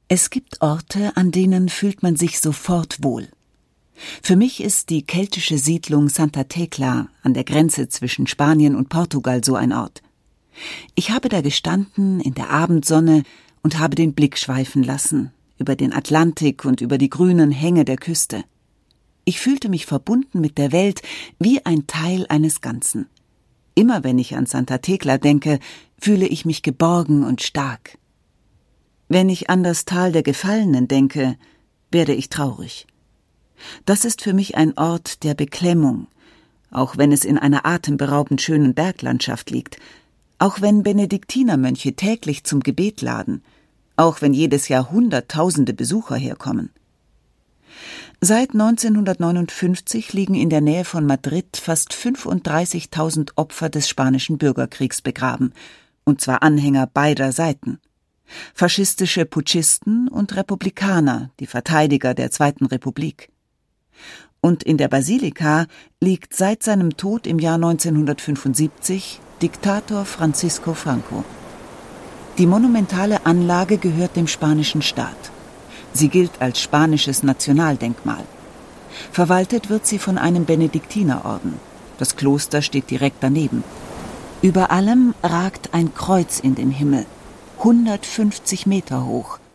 Es gibt Orte, an denen fühlt man sich sofort wohl. Für mich ist die keltische Siedlung Santa Tecla an der Grenze zwischen Spanien und Portugal so ein Ort. Ich habe da gestanden in der Abendsonne und habe den Blick schweifen lassen, über den Atlantik und über die grünen Hänge der Küste. Ich fühlte mich verbunden mit der Welt wie ein Teil eines Ganzen. Immer wenn ich an Santa Tecla denke, fühle ich mich geborgen und stark. Wenn ich an das Tal der Gefallenen denke, werde ich traurig. Das ist für mich ein Ort der Beklemmung, auch wenn es in einer atemberaubend schönen Berglandschaft liegt, auch wenn Benediktinermönche täglich zum Gebet laden, auch wenn jedes Jahr Hunderttausende Besucher herkommen. Seit 1959 liegen in der Nähe von Madrid fast 35.000 Opfer des Spanischen Bürgerkriegs begraben, und zwar Anhänger beider Seiten. Faschistische Putschisten und Republikaner, die Verteidiger der Zweiten Republik. Und in der Basilika liegt seit seinem Tod im Jahr 1975 Diktator Francisco Franco. Die monumentale Anlage gehört dem spanischen Staat. Sie gilt als spanisches Nationaldenkmal. Verwaltet wird sie von einem Benediktinerorden. Das Kloster steht direkt daneben. Über allem ragt ein Kreuz in den Himmel, 150 Meter hoch,